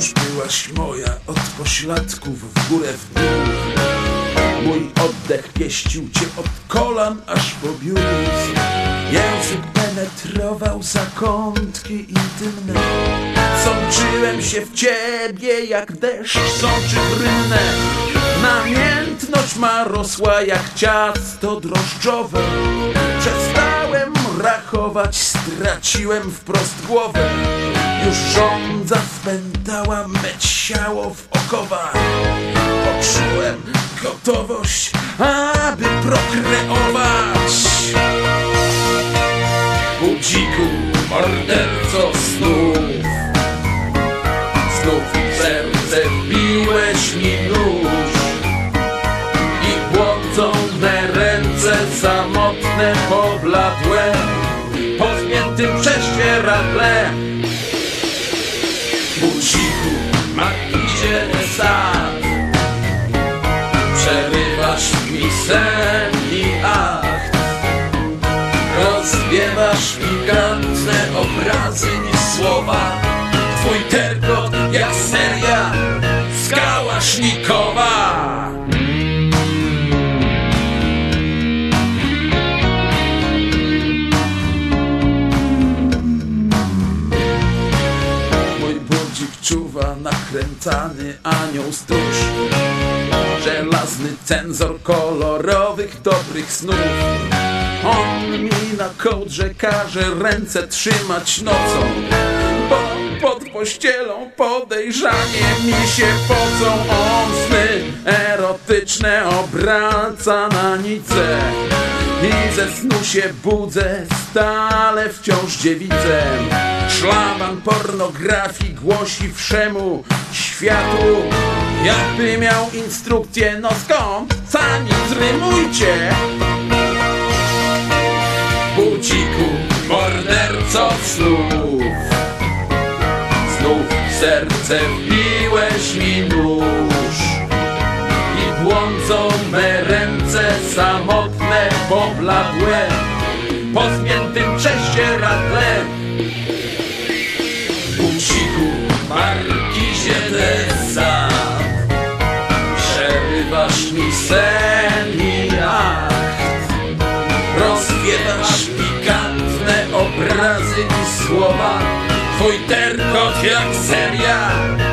Wciąż byłaś moja, od pośladków w górę w dół. Mój oddech pieścił cię od kolan aż po biust. Język penetrował zakątki intymne. Sączyłem się w ciebie jak deszcz sączy rynę. Namiętność ma rosła jak ciasto drożdżowe. Przestałem rachować, straciłem wprost głowę. Już żądza spętała me ciało w okowach. Poczułem gotowość, aby prokreować. Budziku, morderco snów, znów w serce wbiłeś mi nóż i błądzą me ręce samotne, pobladłe po zmiętym prześcieradle. Budziku, markizie sad, przerywasz mi sen i akt. Rozwiewasz pikantne obrazy i słowa. Twój terkot jak seria z kałasznikowa. Mój budzik czuwa nakręcany anioł stróż, żelazny cenzor kolorowych dobrych snów. On mi na kołdrze każe ręce trzymać nocą, bo pod pościelą podejrzanie mi się pocą. On sny erotyczne obraca na nice i ze snu się budzę, stale wciąż dziewicem. Szlaban pornografii głosi wszemu światu, jakby miał instrukcję, no skąd? Sami zrymujcie. Budziku, morderco snów, znów w serce wbiłeś mi nóż i błądzą me ręce samotne, pobladłe po zmiętym prześcieradle. Budziku, markizie de Sade, przerywasz mi sen i akt. Rozwiewasz pikantne obrazy i słowa. Twój terkot jak seria